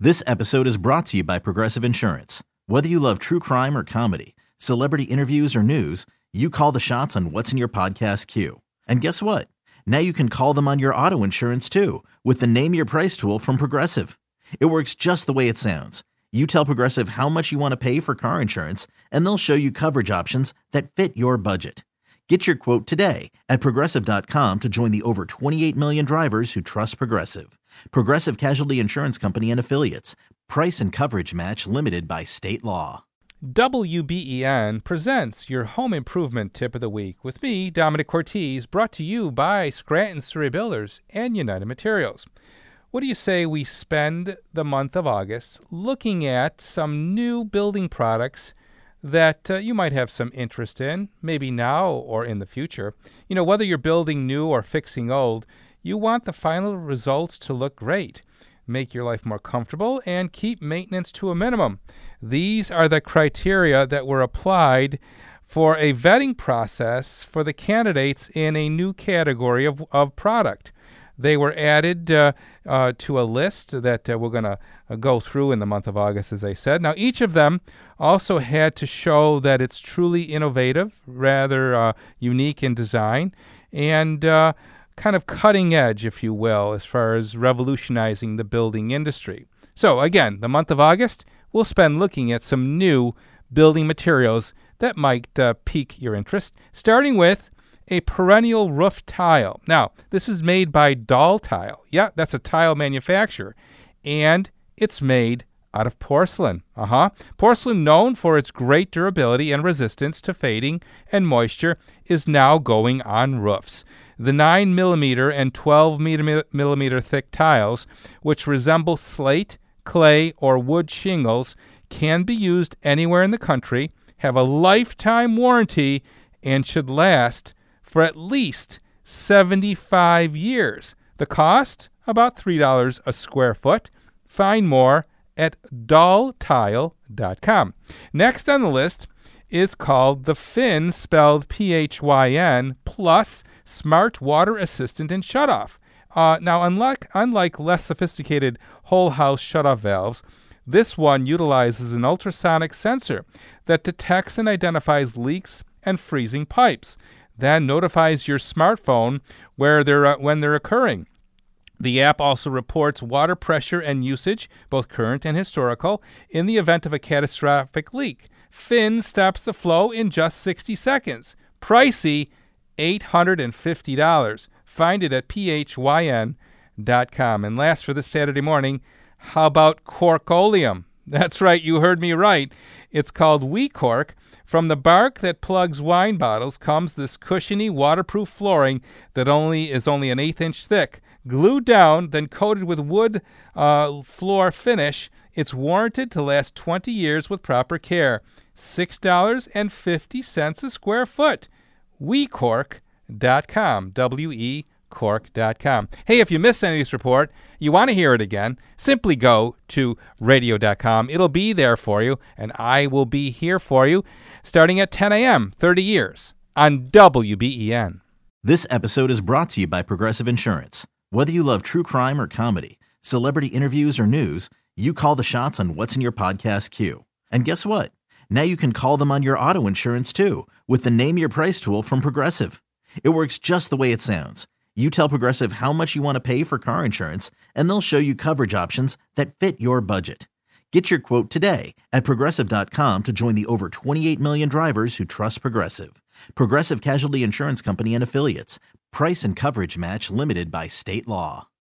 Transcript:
This episode is brought to you by Progressive Insurance. Whether you love true crime or comedy, celebrity interviews or news, you call the shots on what's in your podcast queue. And guess what? Now you can call them on your auto insurance too with the Name Your Price tool from Progressive. It works just the way it sounds. You tell Progressive how much you want to pay for car insurance, and they'll show you coverage options that fit your budget. Get your quote today at Progressive.com to join the over 28 million drivers who trust Progressive. Progressive Casualty Insurance Company and Affiliates. Price and coverage match limited by state law. WBEN presents your home improvement tip of the week with me, Dominic Cortese, brought to you by Scranton Surrey Builders and United Materials. What do you say we spend the month of August looking at some new building products that you might have some interest in, maybe now or in the future? You know, whether you're building new or fixing old, you want the final results to look great, make your life more comfortable, and keep maintenance to a minimum. These are the criteria that were applied for a vetting process for the candidates in a new category of product. They were added to a list that we're going to go through in the month of August, as I said. Now, each of them also had to show that it's truly innovative, rather unique in design, and kind of cutting edge, if you will, as far as revolutionizing the building industry. So, again, the month of August, we'll spend looking at some new building materials that might pique your interest, starting with a perennial roof tile. Now, this is made by Daltile. Yeah, that's a tile manufacturer. And it's made out of porcelain. Porcelain, known for its great durability and resistance to fading and moisture, is now going on roofs. The 9mm and 12mm thick tiles, which resemble slate, clay, or wood shingles, can be used anywhere in the country, have a lifetime warranty, and should last for at least 75 years. The cost? About $3 a square foot. Find more at daltile.com. Next on the list is called the Phyn, spelled Phyn, Plus Smart Water Assistant and Shutoff. Now, unlike less sophisticated whole house shutoff valves, this one utilizes an ultrasonic sensor that detects and identifies leaks and freezing pipes, then notifies your smartphone when they're occurring. The app also reports water pressure and usage, both current and historical, in the event of a catastrophic leak. Phyn stops the flow in just 60 seconds. Pricey, $850. Find it at phyn.com. And last for this Saturday morning, how about Corkoleum? That's right, you heard me right. It's called WeCork. From the bark that plugs wine bottles comes this cushiony, waterproof flooring that is only an 1/8 inch thick. Glued down, then coated with wood floor finish, it's warranted to last 20 years with proper care. $6.50 a square foot. WeCork.com. Cork.com. Hey, if you missed any of this report, you want to hear it again, simply go to radio.com. It'll be there for you, and I will be here for you starting at 10 a.m., 30 years, on WBEN. This episode is brought to you by Progressive Insurance. Whether you love true crime or comedy, celebrity interviews or news, you call the shots on what's in your podcast queue. And guess what? Now you can call them on your auto insurance too with the Name Your Price tool from Progressive. It works just the way it sounds. You tell Progressive how much you want to pay for car insurance, and they'll show you coverage options that fit your budget. Get your quote today at Progressive.com to join the over 28 million drivers who trust Progressive. Progressive Casualty Insurance Company and Affiliates. Price and coverage match limited by state law.